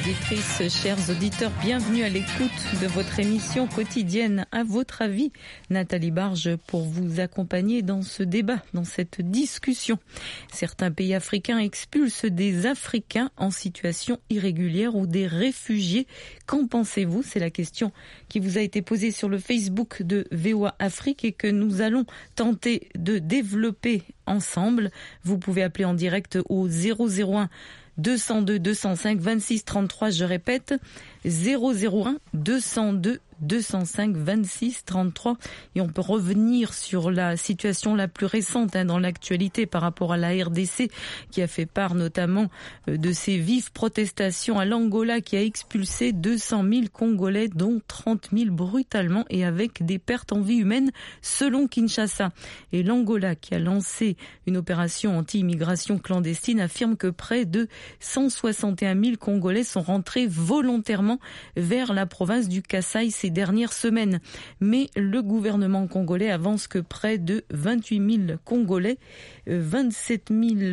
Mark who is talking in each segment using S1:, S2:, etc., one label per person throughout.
S1: auditrices, chers auditeurs, bienvenue à l'écoute de votre émission quotidienne. À votre avis, Nathalie Barge pour vous accompagner dans ce débat, dans cette discussion. Certains pays africains expulsent des Africains en situation irrégulière ou des réfugiés. Qu'en pensez-vous ? C'est la question qui vous a été posée sur le Facebook de VOA Afrique et que nous allons tenter de développer ensemble. Vous pouvez appeler en direct au 001 202 205 26 33, je répète, 001 202 205 26 33, et on peut revenir sur la situation la plus récente dans l'actualité par rapport à la RDC qui a fait part notamment de ses vives protestations à l'Angola qui a expulsé 200 000 Congolais dont 30 000 brutalement et avec des pertes en vie humaine selon Kinshasa. Et l'Angola qui a lancé une opération anti-immigration clandestine affirme que près de 161 000 Congolais sont rentrés volontairement vers la province du Kasaï ces dernières semaines. Mais le gouvernement congolais avance que près de 28 000 Congolais, 27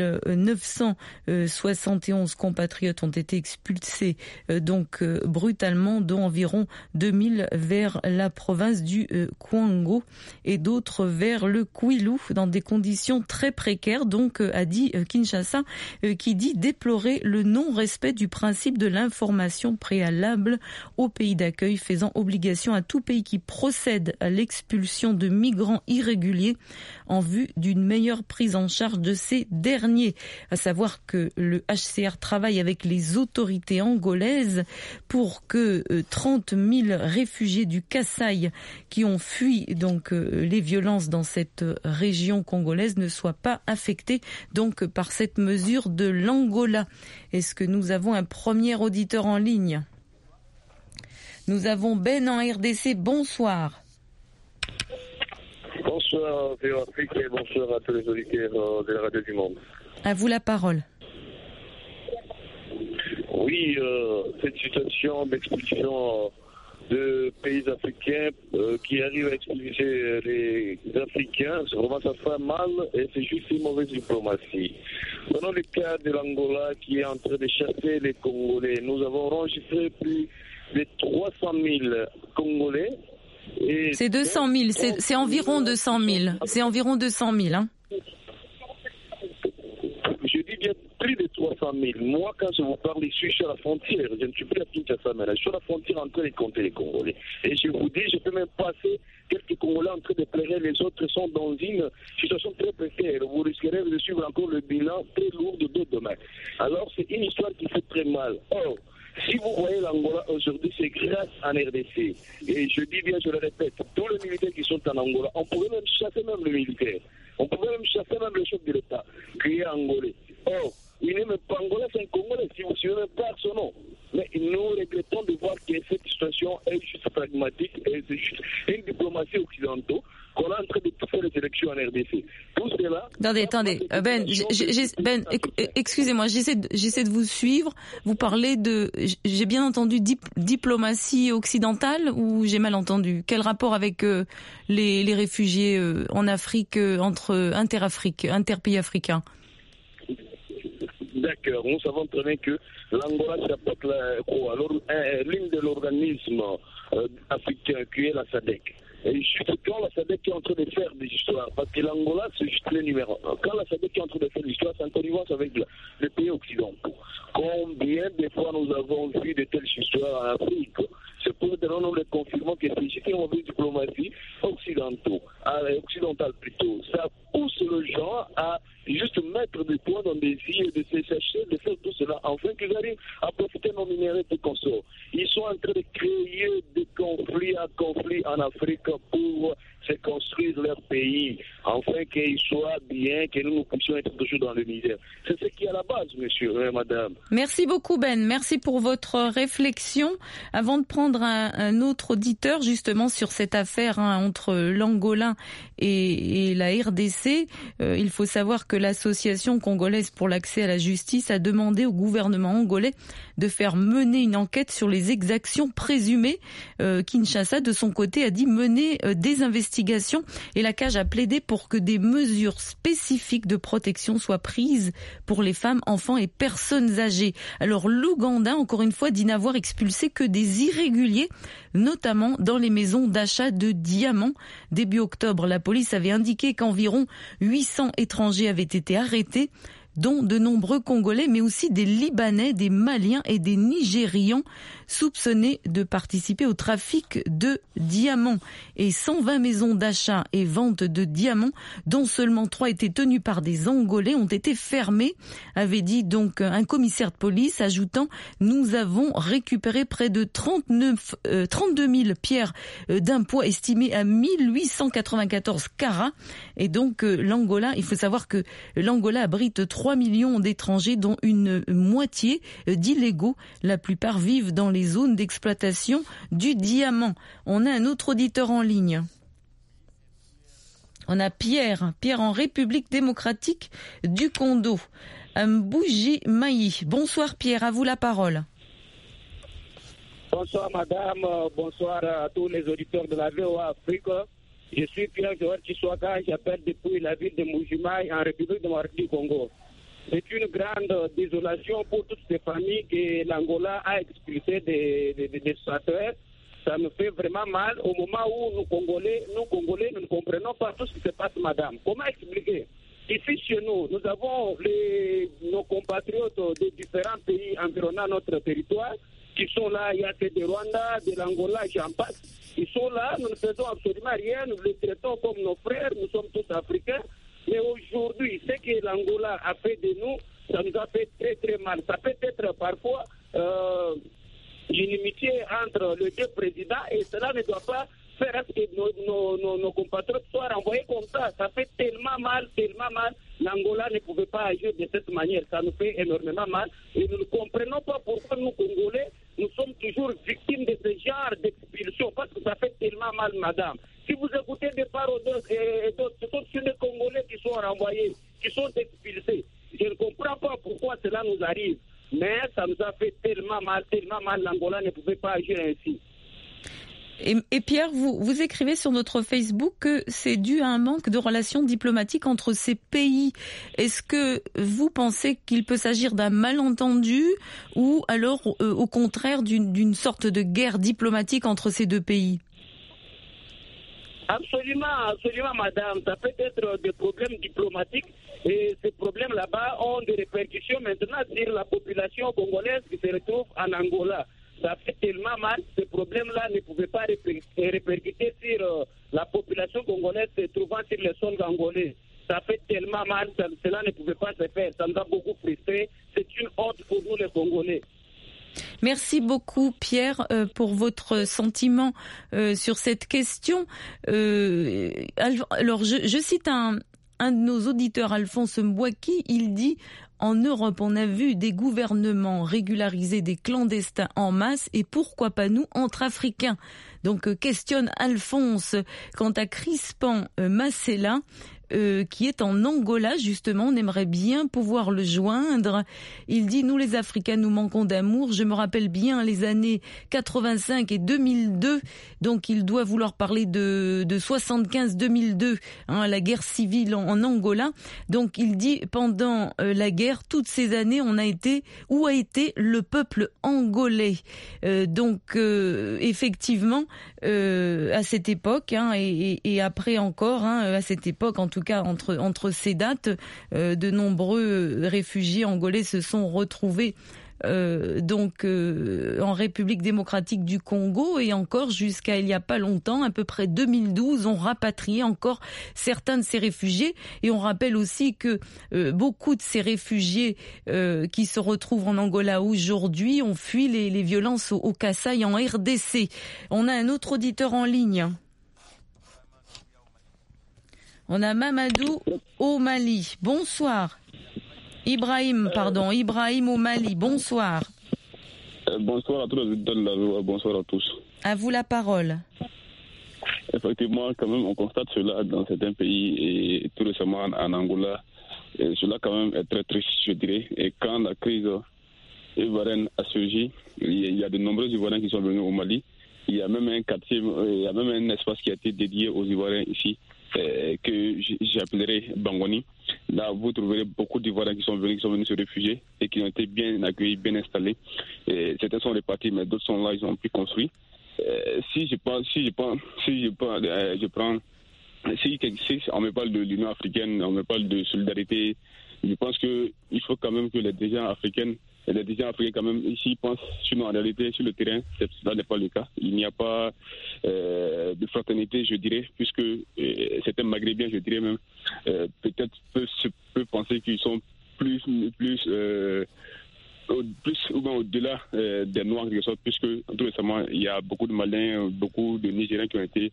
S1: 971 compatriotes ont été expulsés brutalement, dont environ 2 000 vers la province du Kwango et d'autres vers le Kwilu dans des conditions très précaires, a dit Kinshasa, qui dit déplorer le non-respect du principe de l'information préalable au pays d'accueil, faisant obligation à tout pays qui procède à l'expulsion de migrants irréguliers en vue d'une meilleure prise en charge de ces derniers. À savoir que le HCR travaille avec les autorités angolaises pour que 30 000 réfugiés du Kasaï qui ont fui les violences dans cette région congolaise ne soient pas affectés par cette mesure de l'Angola. Est-ce que nous avons un premier auditeur en ligne ? Nous avons Ben en RDC. Bonsoir.
S2: Bonsoir, VOA Afrique, et bonsoir à tous les auditeurs de la Radio du Monde.
S1: À vous la parole.
S2: Oui, cette situation d'expulsion de pays africains qui arrivent à expulser les Africains, vraiment ça fait mal et c'est juste une mauvaise diplomatie. Prenons le cas de l'Angola qui est en train de chasser les Congolais. Nous avons enregistré plus de 300 000 Congolais. Et
S1: c'est 200 000, c'est environ 200 000. C'est environ 200 000, hein.
S2: Je dis bien plus de 300 000. Moi, quand je vous parle, je suis sur la frontière. Je ne suis plus à Kinshasa, mais je suis sur la frontière en train de compter les Congolais. Et je vous dis, je peux même passer quelques Congolais en train de pleurer. Les autres sont dans une situation très précaire. Vous risquerez de suivre encore le bilan très lourd de demain. Alors, c'est une histoire qui fait très mal. Or, si vous voyez l'Angola aujourd'hui, c'est grâce à l'RDC. Et je dis bien, je le répète, tous les militaires qui sont en Angola, on pouvait même chasser même le militaire. On pouvait même chasser même le chef de l'État, qui est angolais. Or, il n'est même pas angolais, c'est un Congolais, si vous suivez même pas son nom. Mais nous regrettons de voir que cette situation est juste pragmatique et c'est juste une diplomatie occidentale qu'on est en train de tout faire les élections en RDC. Tout cela...
S1: Attendez, Ben, excusez-moi, j'essaie de vous suivre. Vous parlez de... J'ai bien entendu diplomatie occidentale ou j'ai mal entendu ? Quel rapport avec les réfugiés en Afrique, interpays africains ?
S2: D'accord, nous savons très bien que l'Angola s'apporte l'une de l'organisme africain qui est la SADC. Et juste quand la SADC est en train de faire des histoires, parce que l'Angola c'est juste le numéro 1. Quand la SADC est en train de faire des histoires, c'est en connivence avec les pays occidentaux. Combien de fois nous avons vu de telles histoires en Afrique? C'est pour nous le confirmer que c'est juste une mauvaise diplomatie occidentale plutôt. Ça pousse le gens à juste mettre des points dans des yeux, de se chercher, de faire tout cela, afin qu'ils arrivent à profiter de nos minéraux de consorts. Ils sont en train de créer des conflits en Afrique pour se construire leur pays, afin qu'ils soient bien, que nous puissions être toujours dans le misère. C'est ce qui est à la base, monsieur et madame.
S1: Merci beaucoup Ben, merci pour votre réflexion. Avant de prendre un autre auditeur justement sur cette affaire entre l'Angola et la RDC, il faut savoir que l'association congolaise pour l'accès à la justice a demandé au gouvernement angolais de faire mener une enquête sur les des exactions présumées. Kinshasa, de son côté, a dit mener des investigations et la CAJ a plaidé pour que des mesures spécifiques de protection soient prises pour les femmes, enfants et personnes âgées. Alors l'Ouganda, encore une fois, dit n'avoir expulsé que des irréguliers, notamment dans les maisons d'achat de diamants. Début octobre, la police avait indiqué qu'environ 800 étrangers avaient été arrêtés, dont de nombreux Congolais, mais aussi des Libanais, des Maliens et des Nigérians soupçonnés de participer au trafic de diamants. Et 120 maisons d'achat et vente de diamants, dont seulement 3 étaient tenues par des Angolais, ont été fermées, avait dit donc un commissaire de police, ajoutant « Nous avons récupéré près de 32 000 pierres d'un poids estimé à 1894 carats. » Et donc l'Angola, il faut savoir que l'Angola abrite 3 millions d'étrangers, dont une moitié d'illégaux. La plupart vivent dans les zones d'exploitation du diamant. On a un autre auditeur en ligne. On a Pierre en République démocratique du Congo, Mbuji-Mayi. Bonsoir Pierre, à vous la parole.
S3: Bonsoir madame, bonsoir à tous les auditeurs de la VOA Afrique. Je suis Pierre-Joël Chiswaga, j'appelle depuis la ville de Mbuji-Mayi en République démocratique du Congo. C'est une grande désolation pour toutes ces familles que l'Angola a expulsées des statuaires. Ça me fait vraiment mal au moment où nous Congolais, nous ne comprenons pas tout ce qui se passe, madame. Comment expliquer? Ici, chez nous, nous avons nos compatriotes de différents pays environnant notre territoire qui sont là. Il y a que de Rwanda, de l'Angola, j'en passe. Ils sont là, nous ne faisons absolument rien, nous les traitons comme nos frères, nous sommes tous africains. Mais aujourd'hui, ce que l'Angola a fait de nous, ça nous a fait très très mal. Ça peut être parfois une inimitié entre les deux présidents et cela ne doit pas faire à ce que nos compatriotes soient renvoyés comme ça. Ça fait tellement mal. L'Angola ne pouvait pas agir de cette manière. Ça nous fait énormément mal. Et nous ne comprenons pas pourquoi nous, Congolais, nous sommes toujours victimes de ce genre d'expulsion. Parce que ça fait tellement mal, madame. Si vous écoutez des paroles et d'autres, ce sont sur les Congolais qui sont renvoyés, qui sont expulsés. Je ne comprends pas pourquoi cela nous arrive. Mais ça nous a fait tellement mal. L'Angola ne pouvait pas agir ainsi.
S1: Et Pierre, vous écrivez sur notre Facebook que c'est dû à un manque de relations diplomatiques entre ces pays. Est-ce que vous pensez qu'il peut s'agir d'un malentendu ou alors au contraire d'une sorte de guerre diplomatique entre ces deux pays ?
S3: Absolument, madame. Ça peut être des problèmes diplomatiques et ces problèmes là-bas ont des répercussions maintenant sur la population congolaise qui se retrouve en Angola. Ça fait tellement mal, ce problème-là ne pouvait pas répercuter sur la population congolaise se trouvant sur le sol angolais. Ça fait tellement mal, cela ne pouvait pas se faire. Ça nous a beaucoup frustré. C'est une honte pour nous les Congolais.
S1: Merci beaucoup Pierre pour votre sentiment sur cette question. Alors je cite un de nos auditeurs, Alphonse Mbouaki, il dit: en Europe, on a vu des gouvernements régulariser des clandestins en masse et pourquoi pas nous, entre Africains. Donc questionne Alphonse. Quant à Crispin Massela, qui est en Angola justement, on aimerait bien pouvoir le joindre. Il dit: nous les Africains, nous manquons d'amour. Je me rappelle bien les années 85 et 2002, donc il doit vouloir parler de 75-2002, la guerre civile en Angola. Donc il dit: pendant la guerre, toutes ces années, où a été le peuple angolais? Donc effectivement, à cette époque et après encore, à cette époque en tout cas entre ces dates, de nombreux réfugiés angolais se sont retrouvés en République démocratique du Congo et encore jusqu'à il y a pas longtemps, à peu près 2012, on rapatrié encore certains de ces réfugiés et on rappelle aussi que beaucoup de ces réfugiés qui se retrouvent en Angola aujourd'hui ont fui les violences au Kasaï en RDC. On a un autre auditeur en ligne. On a Mamadou au Mali. Bonsoir. Ibrahim au Mali. Bonsoir.
S4: Bonsoir à tous les auditeurs de la VOA. Bonsoir à tous.
S1: À vous la parole.
S4: Effectivement, quand même, on constate cela dans certains pays et tout récemment en Angola. Et cela, quand même, est très triste, je dirais. Et quand la crise ivoirienne a surgi. Il y a de nombreux Ivoiriens qui sont venus au Mali. Il y a même un quartier, il y a même un espace qui a été dédié aux Ivoiriens ici, que j'appellerai Bangoni. Là, vous trouverez beaucoup d'Ivoiriens qui sont venus se réfugier et qui ont été bien accueillis, bien installés. Certains sont répartis, mais d'autres sont là, ils ont pu construire. Si on me parle de l'Union africaine, on me parle de solidarité, je pense qu'il faut quand même que les dirigeants africains quand même ici pensent, sinon en réalité sur le terrain, cela n'est pas le cas. Il n'y a pas de fraternité, je dirais, puisque certains Maghrébiens, je dirais même, peut-être peuvent penser qu'ils sont plus ou bien au-delà des Noirs, puisque tout récemment, il y a beaucoup de Maliens, beaucoup de Nigériens qui ont été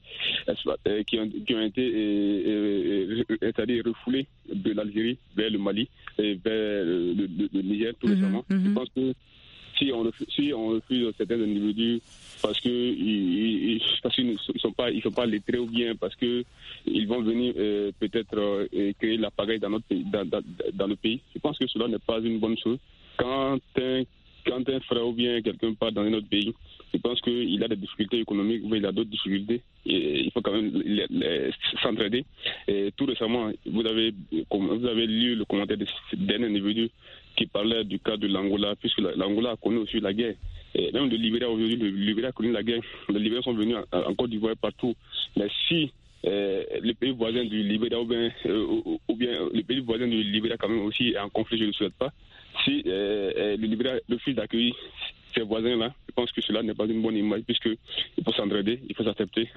S4: c'est-à-dire refoulés de l'Algérie vers le Mali et vers le Niger tout récemment. Je pense que si on refuse certains individus parce qu'ils ne sont pas lettrés ou bien parce qu'ils vont venir peut-être créer la pagaille dans notre pays, dans le pays, je pense que cela n'est pas une bonne chose. Quand un frère ou bien quelqu'un part dans un autre pays, je pense qu'il a des difficultés économiques ou il a d'autres difficultés. Et il faut quand même s'entraider. Et tout récemment, vous avez lu le commentaire d'un individu qui parlait du cas de l'Angola, puisque l'Angola a connu aussi la guerre. Et même le Libéria aujourd'hui, le Libéria a connu la guerre. Les Libériens sont venus en Côte d'Ivoire partout. Mais si les pays voisins du Libéria ou bien les pays voisins du Libéria quand même aussi est en conflit, je ne le souhaite pas. Si le Libéria refuse d'accueillir ces voisins-là, je pense que cela n'est pas une bonne image puisqu'il faut s'entraider, il faut s'accepter.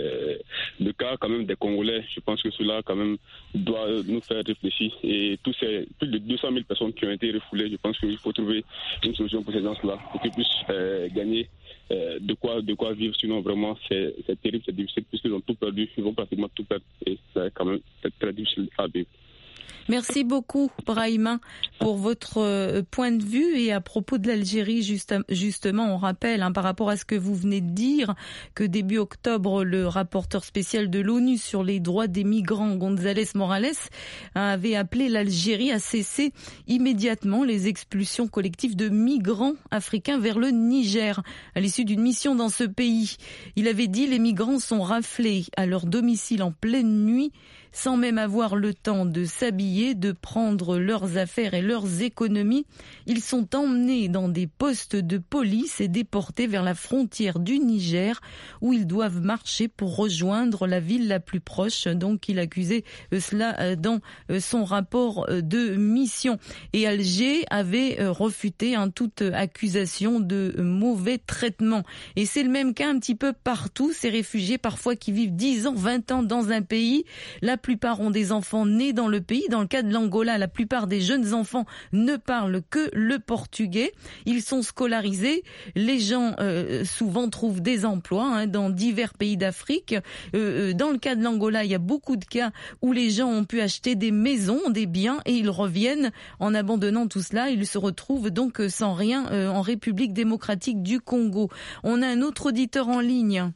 S4: Le cas quand même des Congolais, je pense que cela quand même doit nous faire réfléchir. Et tous ces plus de 200 000 personnes qui ont été refoulées, je pense qu'il faut trouver une solution pour ces gens-là pour qu'ils puissent gagner de quoi vivre. Sinon vraiment c'est terrible, c'est difficile puisqu'ils ont tout perdu, ils vont pratiquement tout perdre et c'est quand même très difficile à vivre.
S1: Merci beaucoup, Brahima, pour votre point de vue. Et à propos de l'Algérie, justement, on rappelle, par rapport à ce que vous venez de dire, que début octobre, le rapporteur spécial de l'ONU sur les droits des migrants, González Morales, avait appelé l'Algérie à cesser immédiatement les expulsions collectives de migrants africains vers le Niger, à l'issue d'une mission dans ce pays. Il avait dit: les migrants sont raflés à leur domicile en pleine nuit, sans même avoir le temps de s'habiller, de prendre leurs affaires et leurs économies. Ils sont emmenés dans des postes de police et déportés vers la frontière du Niger, où ils doivent marcher pour rejoindre la ville la plus proche. Donc il accusait cela dans son rapport de mission. Et Alger avait refuté toute accusation de mauvais traitement. Et c'est le même cas un petit peu partout. Ces réfugiés parfois qui vivent 10 ans, 20 ans dans un pays, la plupart ont des enfants nés dans le pays. Dans le cas de l'Angola, la plupart des jeunes enfants ne parlent que le portugais. Ils sont scolarisés. Les gens souvent trouvent des emplois dans divers pays d'Afrique. Dans le cas de l'Angola, il y a beaucoup de cas où les gens ont pu acheter des maisons, des biens, et ils reviennent en abandonnant tout cela. Ils se retrouvent donc sans rien en République démocratique du Congo. On a un autre auditeur en ligne.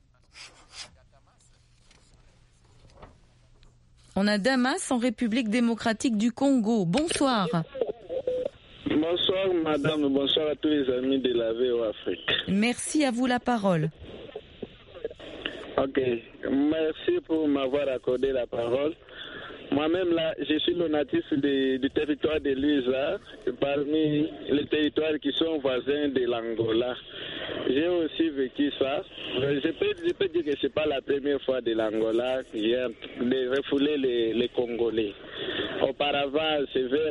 S1: On a Damas en République démocratique du Congo. Bonsoir.
S5: Bonsoir madame, bonsoir à tous les amis de la VO Afrique.
S1: Merci, à vous la parole.
S5: Ok, merci pour m'avoir accordé la parole. Moi-même là, je suis le natif du territoire de l'Usa, parmi les territoires qui sont voisins de l'Angola. J'ai aussi vécu ça. Je peux dire que c'est pas la première fois de l'Angola qui vient de refouler les Congolais. Auparavant, c'est vers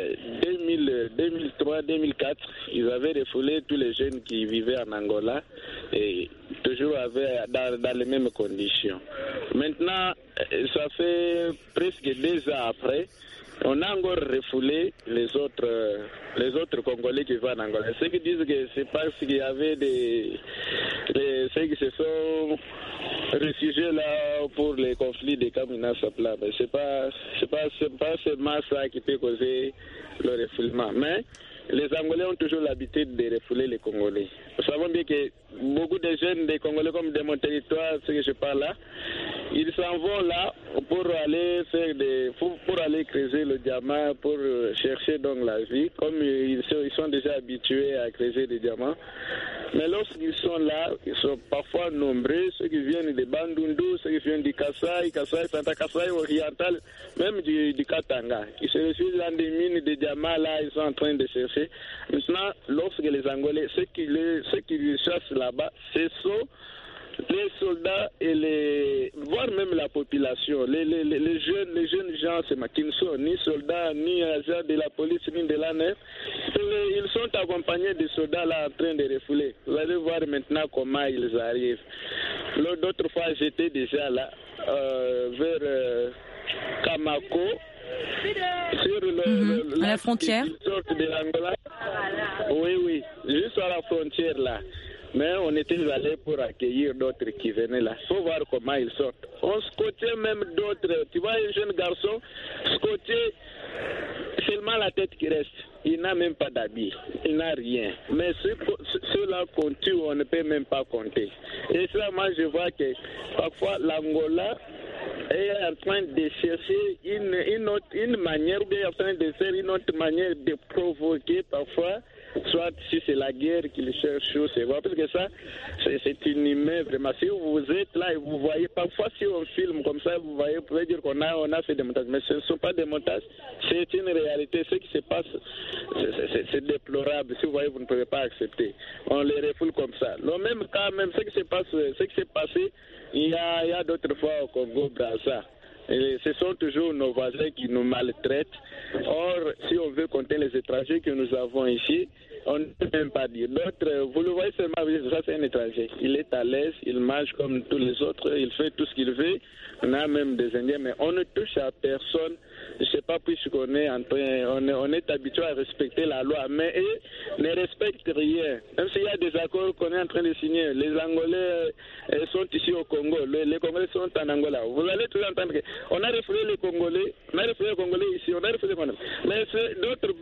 S5: 2003-2004, ils avaient refoulé tous les jeunes qui vivaient en Angola et toujours dans les mêmes conditions. Maintenant, ça fait presque 2 ans après, on a encore refoulé les autres Congolais qui vont en Angola. Ceux qui disent que c'est parce qu'il y avait ceux qui se sont réfugiés là pour les conflits de Kamina Sapla. Mais c'est pas seulement ça qui peut causer le refoulement. Mais les Angolais ont toujours l'habitude de refouler les Congolais. Nous savons bien que beaucoup de jeunes des Congolais, comme de mon territoire, ce que je parle là, ils s'en vont là pour aller pour aller creuser le diamant, pour chercher donc la vie, comme ils sont déjà habitués à creuser des diamants. Mais lorsqu'ils sont là, ils sont parfois nombreux, ceux qui viennent de Bandundu, ceux qui viennent du Kasaï, Santa Kasaï oriental, même du Katanga. Ils se retrouvent dans des mines de diamants, là, ils sont en train de chercher. Maintenant, lorsque les Angolais, ceux qui chassent là-bas, ce sont les soldats et voire même la population, les jeunes gens, qui ne sont ni soldats, ni agents de la police, ni de la nef, ils sont accompagnés des soldats là en train de refouler. Vous allez voir maintenant comment ils arrivent. D'autres fois, j'étais déjà là, vers Kamako, sur
S1: à la frontière.
S5: De l'Angola. Oui, juste à la frontière là. Mais on était allés pour accueillir d'autres qui venaient là. Il faut voir comment ils sortent. On scotait même d'autres. Tu vois, un jeune garçon, scoté, seulement la tête qui reste. Il n'a même pas d'habit. Il n'a rien. Mais ceux-là qu'on tue, on ne peut même pas compter. Et ça, moi, je vois que parfois l'Angola est en train de chercher une manière, ou bien en train de faire une autre manière de provoquer parfois, soit si c'est la guerre qu'ils cherchent, c'est vrai, parce que ça, c'est inhumain vraiment. Si vous êtes là et vous voyez, parfois si on filme comme ça, vous voyez, vous pouvez dire qu'on a fait des montages, mais ce ne sont pas des montages, c'est une réalité. Ce qui se passe, c'est déplorable. Si vous voyez, vous ne pouvez pas accepter. On les refoule comme ça. Le même cas, même ce qui s'est passé, il y a d'autres fois au Congo-Brazza. Et ce sont toujours nos voisins qui nous maltraitent. Or, si on veut compter les étrangers que nous avons ici, on ne peut même pas dire. D'autres, vous le voyez seulement, ça c'est un étranger. Il est à l'aise, il mange comme tous les autres, il fait tout ce qu'il veut. On a même des Indiens, mais on ne touche à personne. Je ne sais pas, puisqu'on est on est habitué à respecter la loi, mais eux ne respectent rien. Même s'il y a des accords qu'on est en train de signer, les Angolais sont ici au Congo, les Congolais sont en Angola. Vous allez toujours entendre qu'on a refoulé les Congolais, ici, on a refoulé les Congolais. Mais ceux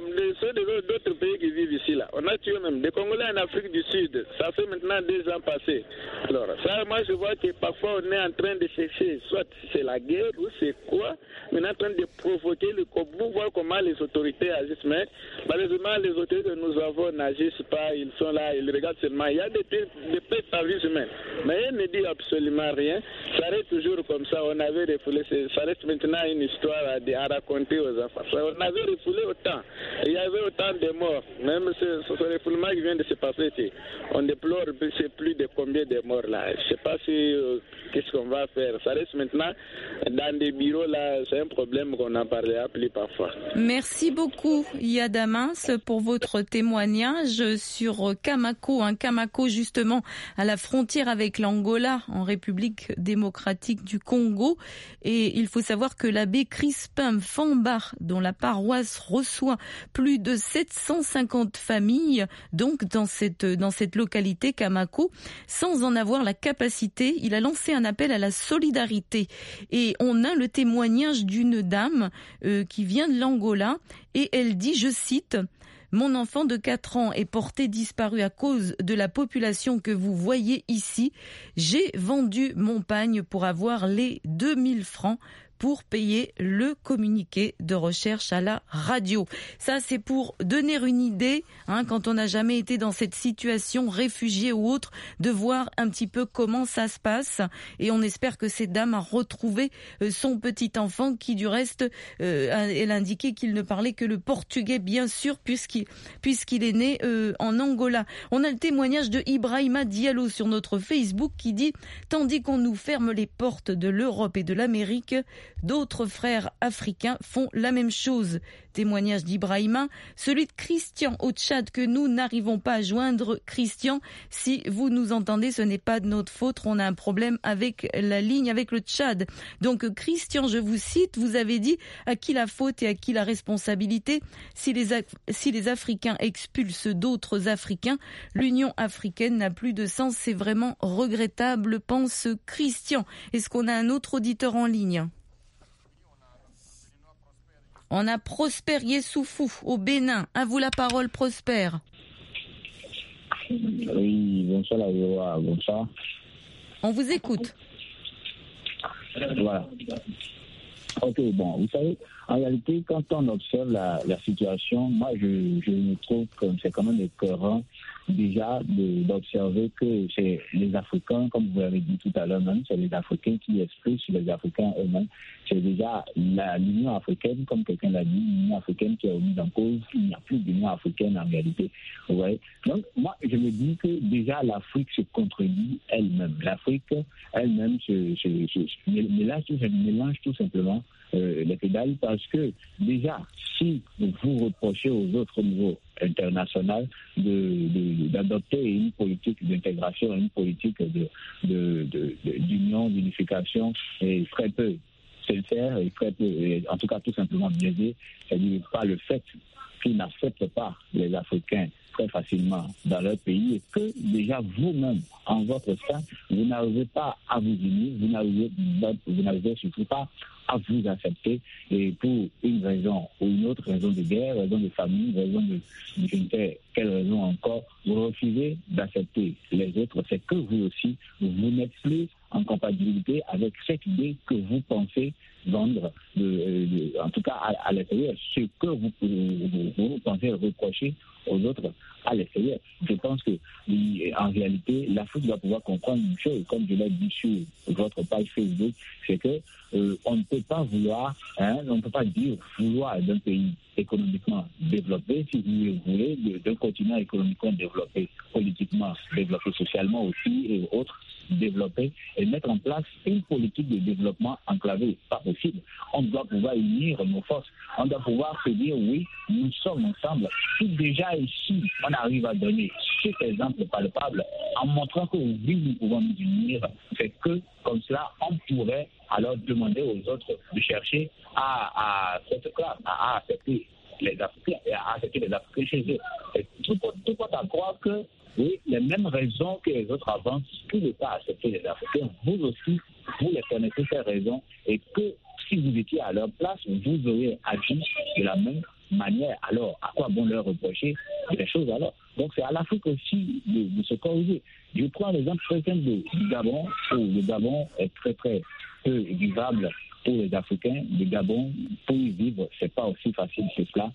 S5: d'autres pays qui vivent ici, là, on a tué même des Congolais en Afrique du Sud. Ça fait maintenant 2 ans passés. Alors, ça, moi, je vois que parfois on est en train de chercher, soit c'est la guerre ou c'est quoi, mais on est en train de provoquer le Congo, voir comment les autorités agissent. Mais malheureusement, les autorités que nous avons n'agissent pas, ils sont là, ils regardent seulement. Il y a des pertes par vie humaine, mais ils ne disent absolument rien. Ça reste toujours comme ça. On avait refoulé, ça reste maintenant une histoire à raconter aux enfants. On avait refoulé autant. Il y avait autant de morts. Même ce refoulement qui vient de se passer, on déplore plus de combien de morts là. Je ne sais pas si qu'est-ce qu'on va faire. Ça reste maintenant dans des bureaux là, c'est un problème qu'on en parlera plus parfois.
S1: Merci beaucoup Yadamins pour votre témoignage sur Kamako, Kamako justement à la frontière avec l'Angola en République démocratique du Congo. Et il faut savoir que l'abbé Crispin Famba, dont la paroisse reçoit plus de 750 familles, donc dans cette localité Kamako, sans en avoir la capacité, il a lancé un appel à la solidarité. Et on a le témoignage d'une dame qui vient de l'Angola et elle dit, je cite, « Mon enfant de 4 ans est porté disparu à cause de la population que vous voyez ici. J'ai vendu mon pagne pour avoir les 2000 francs pour payer le communiqué de recherche à la radio. » Ça, c'est pour donner une idée, quand on n'a jamais été dans cette situation, réfugié ou autre, de voir un petit peu comment ça se passe. Et on espère que cette dame a retrouvé son petit enfant qui, du reste, elle indiquait qu'il ne parlait que le portugais, bien sûr, puisqu'il est né en Angola. On a le témoignage de Ibrahima Diallo sur notre Facebook qui dit « Tandis qu'on nous ferme les portes de l'Europe et de l'Amérique, d'autres frères africains font la même chose. » Témoignage d'Ibrahima. Celui de Christian au Tchad que nous n'arrivons pas à joindre. Christian, si vous nous entendez, ce n'est pas de notre faute. On a un problème avec la ligne, avec le Tchad. Donc Christian, je vous cite, vous avez dit à qui la faute et à qui la responsabilité. Si les Africains expulsent d'autres Africains, l'Union africaine n'a plus de sens. C'est vraiment regrettable, pense Christian. Est-ce qu'on a un autre auditeur en ligne ? On a Prosper Yessoufou au Bénin. À vous la parole, Prosper.
S6: Oui, bonsoir la VOA, bonsoir.
S1: On vous écoute.
S6: Voilà. Ok, bon, vous savez, en réalité, quand on observe la situation, moi, je trouve que c'est quand même écœurant déjà d'observer que c'est les Africains, comme vous l'avez dit tout à l'heure même, c'est les Africains qui expriment sur les Africains eux-mêmes. C'est déjà l'Union africaine, comme quelqu'un l'a dit, l'Union africaine qui est remise en cause. Il n'y a plus d'Union africaine en réalité. Ouais. Donc, moi, je me dis que déjà l'Afrique se contredit elle-même. L'Afrique elle-même mélange tout simplement les pédales parce que déjà, si vous reprochez aux autres au niveau international d'adopter une politique d'intégration, une politique d'union, d'unification et très peu sincère et très peu, et en tout cas tout simplement biaisé, c'est-à-dire pas le fait qu'ils n'acceptent pas les Africains très facilement dans leur pays et que déjà vous-même, en votre sein, vous n'arrivez pas à vous unir, vous n'arrivez surtout pas à vous accepter et pour une raison ou une autre, raison de guerre, raison de famille, raison de je ne sais quelle raison encore, vous refusez d'accepter les autres, c'est que vous aussi, vous n'êtes plus en compatibilité avec cette idée que vous pensez vendre, en tout cas à l'extérieur, ce que vous pensez reprocher aux autres à l'extérieur. Je pense que en réalité, l'Afrique doit pouvoir comprendre une chose, comme je l'ai dit sur votre page Facebook, c'est que on ne peut pas vouloir, on ne peut pas dire vouloir d'un pays économiquement développé, si vous voulez, d'un continent économiquement développé, politiquement développé, socialement aussi et autres développé, et mettre en place une politique de développement enclavée. Pas possible. On doit pouvoir unir nos forces. On doit pouvoir se dire oui, nous sommes ensemble. Si déjà ici, on arrive à donner cet exemple palpable en montrant que oui, nous pouvons nous unir, c'est que comme cela, on pourrait alors demander aux autres de chercher à cette classe, à accepter les Africains et à accepter les Africains chez eux. Et tout porte à croire que oui, les mêmes raisons que les autres avancent, qui ne pas accepter les Africains, vous aussi, vous les connaissez ces raisons et que si vous étiez à leur place, vous auriez agi de la même manière. Alors, à quoi bon leur reprocher des choses alors? Donc, c'est à l'Afrique aussi de se corriger. Je prends l'exemple très simple du Gabon, où le Gabon est très très peu vivable pour les Africains. Le Gabon, pour y vivre, c'est pas aussi facile que cela.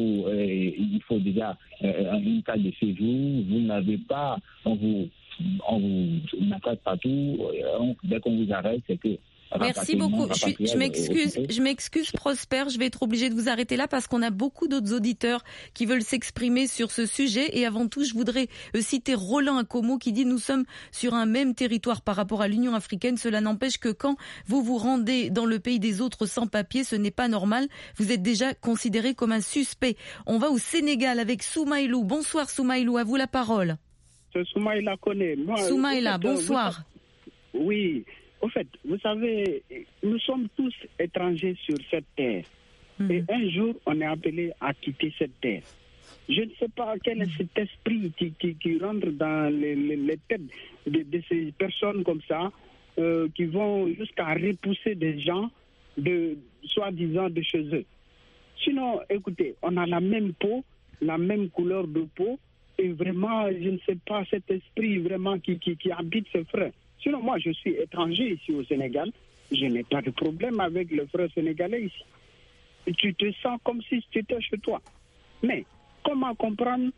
S6: Il faut déjà une carte de séjour. Vous n'avez pas, on vous attaque partout. Dès qu'on vous arrête, c'est que
S1: merci beaucoup. Je m'excuse, Prosper. Je vais être obligée de vous arrêter là parce qu'on a beaucoup d'autres auditeurs qui veulent s'exprimer sur ce sujet. Et avant tout, je voudrais citer Roland Akomo qui dit « Nous sommes sur un même territoire par rapport à l'Union africaine. Cela n'empêche que quand vous vous rendez dans le pays des autres sans papier, ce n'est pas normal. Vous êtes déjà considéré comme un suspect. » On va au Sénégal avec Soumaïlou. Bonsoir Soumaïlou, à vous la parole.
S3: Soumaïla connaît.
S1: Soumaïla, bonsoir.
S3: Oui. Au fait, vous savez, nous sommes tous étrangers sur cette terre. Et un jour, on est appelé à quitter cette terre. Je ne sais pas quel est cet esprit qui rentre dans les têtes de ces personnes comme ça, qui vont jusqu'à repousser des gens, soi-disant, de chez eux. Sinon, écoutez, on a la même peau, la même couleur de peau, et vraiment, je ne sais pas, cet esprit vraiment qui habite ses frères. Sinon, moi, je suis étranger ici au Sénégal. Je n'ai pas de problème avec le frère sénégalais ici. Et tu te sens comme si tu étais chez toi. Mais comment comprendre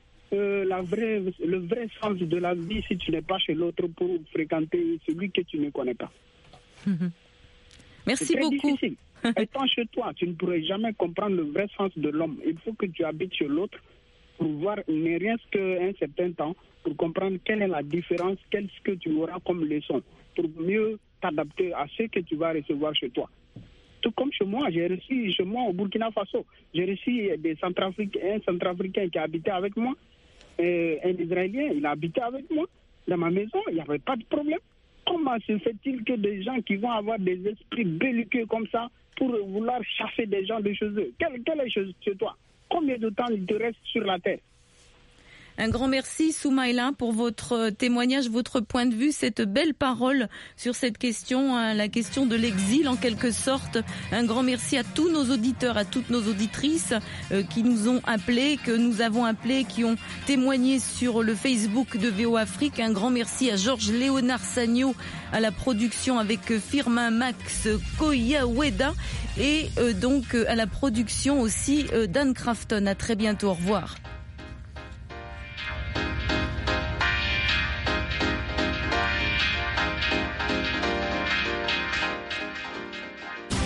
S3: le vrai sens de la vie si tu n'es pas chez l'autre pour fréquenter celui que tu ne connais pas?
S1: Merci beaucoup. C'est
S3: difficile. Étant chez toi, tu ne pourrais jamais comprendre le vrai sens de l'homme. Il faut que tu habites chez l'autre pour voir ne rien qu'un certain temps, pour comprendre quelle est la différence, qu'est-ce que tu auras comme leçon, pour mieux t'adapter à ce que tu vas recevoir chez toi. Tout comme chez moi, j'ai reçu chez moi au Burkina Faso, j'ai reçu un Centrafricain qui a habité avec moi, un Israélien, il a habité avec moi dans ma maison, il n'y avait pas de problème. Comment se fait-il que des gens qui vont avoir des esprits belliqueux comme ça pour vouloir chasser des gens de chez eux? Quelle est chez toi? Combien de temps il te reste sur la terre?
S1: Un grand merci Soumaïla pour votre témoignage, votre point de vue, cette belle parole sur cette question, la question de l'exil en quelque sorte. Un grand merci à tous nos auditeurs, à toutes nos auditrices qui nous ont appelés, que nous avons appelés, qui ont témoigné sur le Facebook de VO Afrique. Un grand merci à Georges Léonard Sagno à la production avec Firmin Max Koyaweda et donc à la production aussi d'Anne Crafton. À très bientôt, au revoir.